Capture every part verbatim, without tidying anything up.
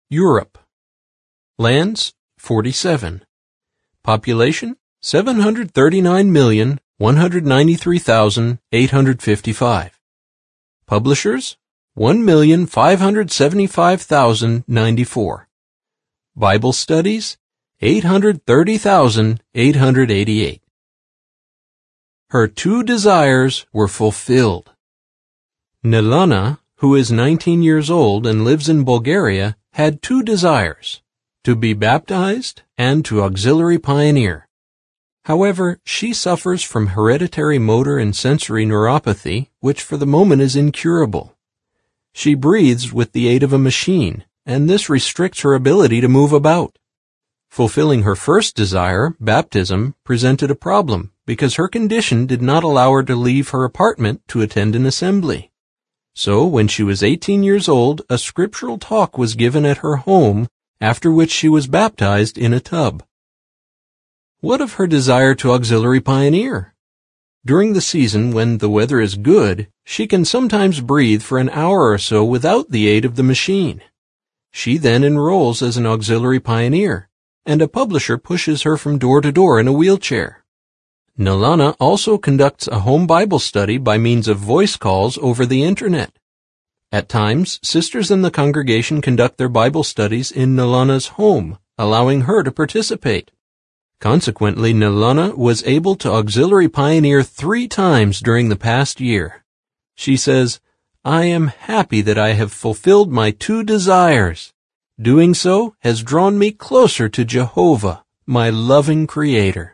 Europe. Lands, forty-seven. Population, seven hundred thirty-nine million, one hundred ninety-three thousand, eight hundred fifty-five. Publishers, one million, five hundred seventy-five thousand, ninety-four. Bible studies, eight hundred thirty thousand, eight hundred eighty-eight. Her two desires were fulfilled. Nilana, who is nineteen years old and lives in Bulgaria, had two desires, to be baptized and to auxiliary pioneer. However, she suffers from hereditary motor and sensory neuropathy, which for the moment is incurable. She breathes with the aid of a machine, and this restricts her ability to move about. Fulfilling her first desire, baptism, presented a problem because her condition did not allow her to leave her apartment to attend an assembly. So, when she was eighteen years old, a scriptural talk was given at her home, after which she was baptized in a tub. What of her desire to auxiliary pioneer? During the season when the weather is good, she can sometimes breathe for an hour or so without the aid of the machine. She then enrolls as an auxiliary pioneer, and a publisher pushes her from door to door in a wheelchair. Nilana also conducts a home Bible study by means of voice calls over the internet. At times, sisters in the congregation conduct their Bible studies in Nilana's home, allowing her to participate. Consequently, Nilana was able to auxiliary pioneer three times during the past year. She says, "I am happy that I have fulfilled my two desires. Doing so has drawn me closer to Jehovah, my loving Creator."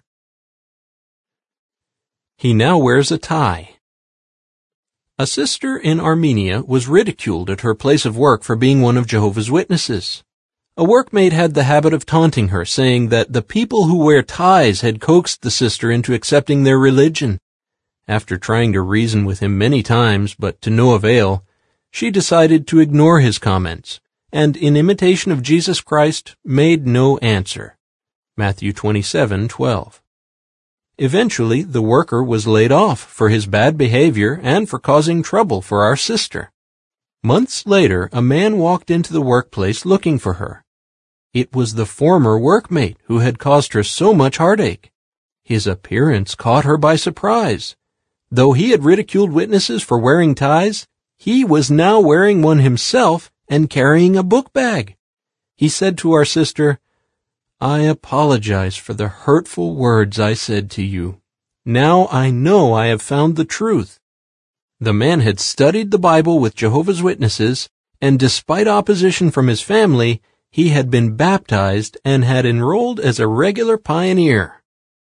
He now wears a tie. A sister in Armenia was ridiculed at her place of work for being one of Jehovah's Witnesses. A workmate had the habit of taunting her, saying that the people who wear ties had coaxed the sister into accepting their religion. After trying to reason with him many times, but to no avail, she decided to ignore his comments, and in imitation of Jesus Christ, made no answer. Matthew twenty-seven twelve. Eventually, the worker was laid off for his bad behavior and for causing trouble for our sister. Months later, a man walked into the workplace looking for her. It was the former workmate who had caused her so much heartache. His appearance caught her by surprise. Though he had ridiculed witnesses for wearing ties, he was now wearing one himself and carrying a book bag. He said to our sister, "I apologize for the hurtful words I said to you. Now I know I have found the truth." The man had studied the Bible with Jehovah's Witnesses, and despite opposition from his family, he had been baptized and had enrolled as a regular pioneer.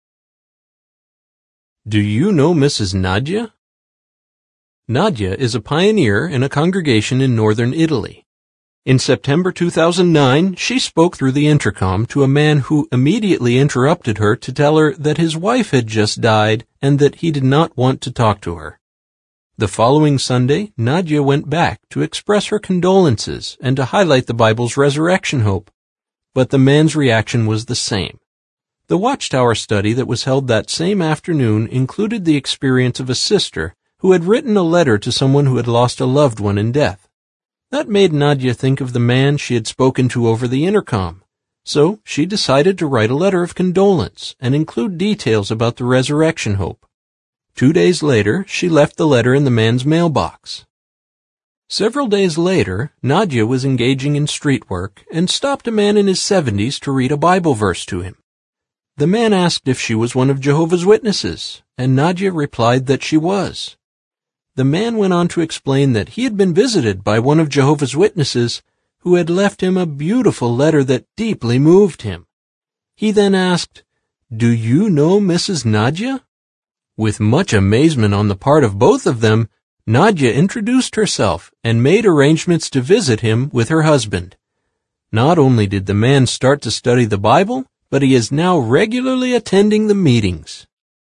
Do you know Missus Nadia? Nadia is a pioneer in a congregation in northern Italy. In September two thousand nine, she spoke through the intercom to a man who immediately interrupted her to tell her that his wife had just died and that he did not want to talk to her. The following Sunday, Nadia went back to express her condolences and to highlight the Bible's resurrection hope. But the man's reaction was the same. The Watchtower study that was held that same afternoon included the experience of a sister who had written a letter to someone who had lost a loved one in death. That made Nadia think of the man she had spoken to over the intercom. So she decided to write a letter of condolence and include details about the resurrection hope. Two days later, she left the letter in the man's mailbox. Several days later, Nadia was engaging in street work and stopped a man in his seventies to read a Bible verse to him. The man asked if she was one of Jehovah's Witnesses, and Nadia replied that she was. The man went on to explain that he had been visited by one of Jehovah's Witnesses who had left him a beautiful letter that deeply moved him. He then asked, "Do you know Missus Nadia?" With much amazement on the part of both of them, Nadia introduced herself and made arrangements to visit him with her husband. Not only did the man start to study the Bible, but he is now regularly attending the meetings.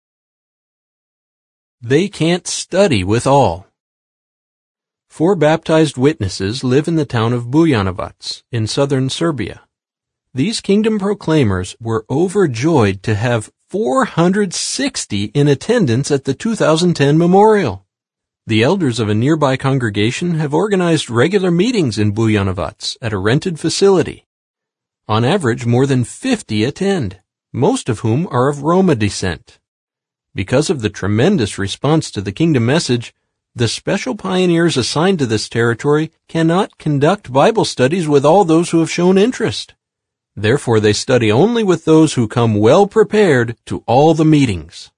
They can't study with all. Four baptized witnesses live in the town of Bujanovac in southern Serbia. These kingdom proclaimers were overjoyed to have four hundred sixty in attendance at the two thousand ten memorial. The elders of a nearby congregation have organized regular meetings in Buyanovac at a rented facility. On average, more than fifty attend, most of whom are of Roma descent. Because of the tremendous response to the kingdom message, the special pioneers assigned to this territory cannot conduct Bible studies with all those who have shown interest. Therefore, they study only with those who come well prepared to all the meetings.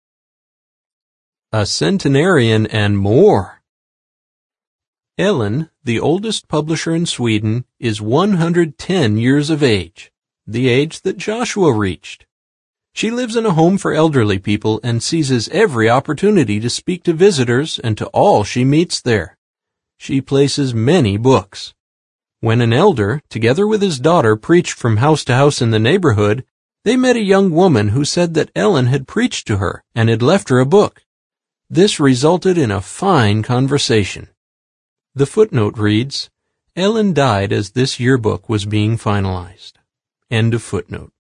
A centenarian and more. Ellen, the oldest publisher in Sweden, is one hundred ten years of age, the age that Joshua reached. She lives in a home for elderly people and seizes every opportunity to speak to visitors and to all she meets there. She places many books. When an elder, together with his daughter, preached from house to house in the neighborhood, they met a young woman who said that Ellen had preached to her and had left her a book. This resulted in a fine conversation. The footnote reads, Ellen died as this yearbook was being finalized. End of footnote.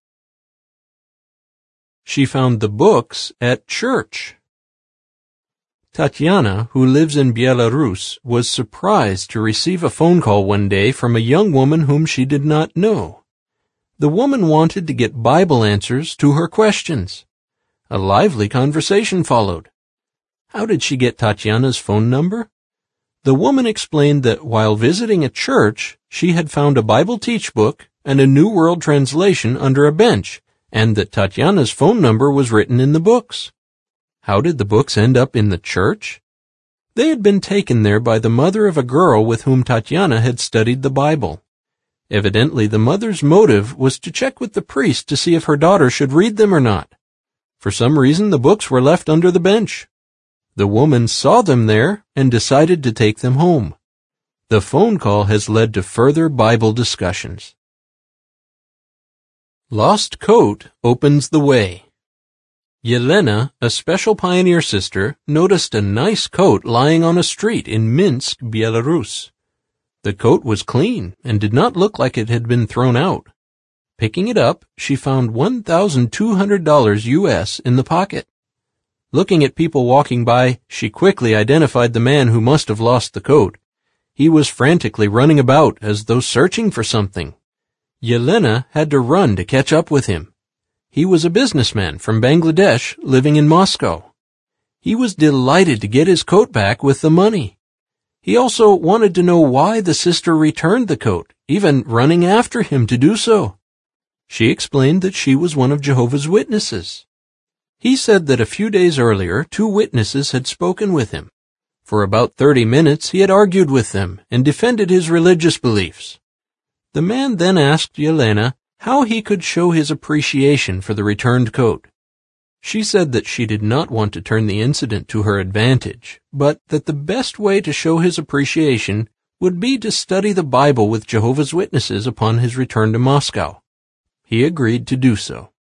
She found the books at church. Tatiana, who lives in Belarus, was surprised to receive a phone call one day from a young woman whom she did not know. The woman wanted to get Bible answers to her questions. A lively conversation followed. How did she get Tatiana's phone number? The woman explained that while visiting a church, she had found a Bible teach book and a New World Translation under a bench, and that Tatiana's phone number was written in the books. How did the books end up in the church? They had been taken there by the mother of a girl with whom Tatiana had studied the Bible. Evidently, the mother's motive was to check with the priest to see if her daughter should read them or not. For some reason, the books were left under the bench. The woman saw them there and decided to take them home. The phone call has led to further Bible discussions. Lost coat opens the way. Yelena, a special pioneer sister, noticed a nice coat lying on a street in Minsk, Belarus. The coat was clean and did not look like it had been thrown out. Picking it up, she found one thousand two hundred dollars U S in the pocket. Looking at people walking by, she quickly identified the man who must have lost the coat. He was frantically running about as though searching for something. Yelena had to run to catch up with him. He was a businessman from Bangladesh living in Moscow. He was delighted to get his coat back with the money. He also wanted to know why the sister returned the coat, even running after him to do so. She explained that she was one of Jehovah's Witnesses. He said that a few days earlier, two witnesses had spoken with him. For about thirty minutes, he had argued with them and defended his religious beliefs. The man then asked Yelena how he could show his appreciation for the returned coat. She said that she did not want to turn the incident to her advantage, but that the best way to show his appreciation would be to study the Bible with Jehovah's Witnesses upon his return to Moscow. He agreed to do so.